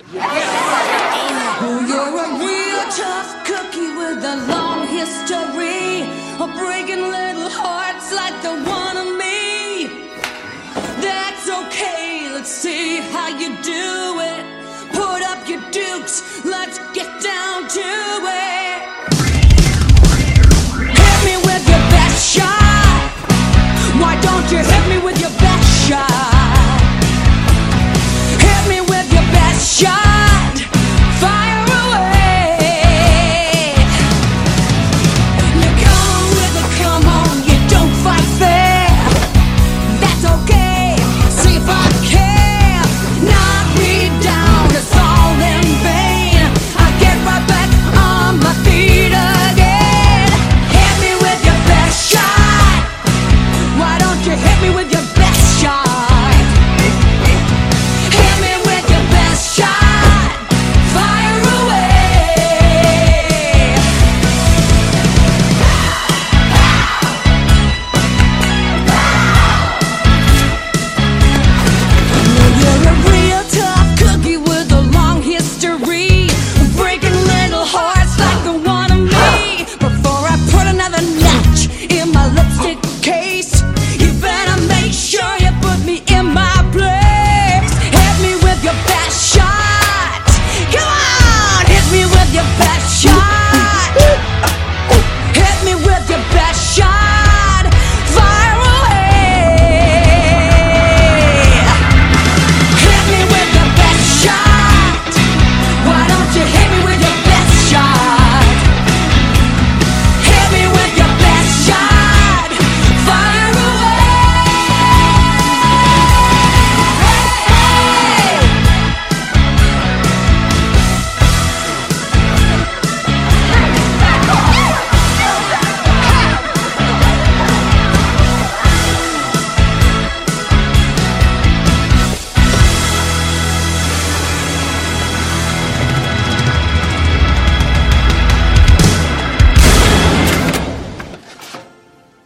Oh, you're a real tough cookie with a long history of breaking little hearts like the one of me. That's okay, let's see how you do it. Put up your dukes, let's get down to it. Hit me with your best shot. Why don't you hit me with your best shot? Hit me with your best shot.